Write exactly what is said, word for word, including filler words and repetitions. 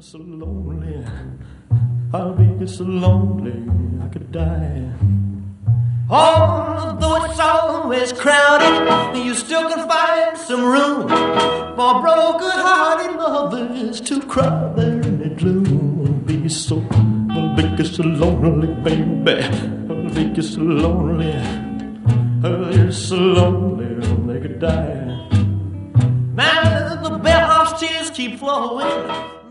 so lonely. I'll be so lonely I could die. Although it's always crowded, you still can find some room for broken-hearted lovers to cry there in the gloom. I'll be so, I'll be so lonely, baby. I'll be so lonely. Oh, you're so lonely they could die. Now the bellhop's tears keep flowing.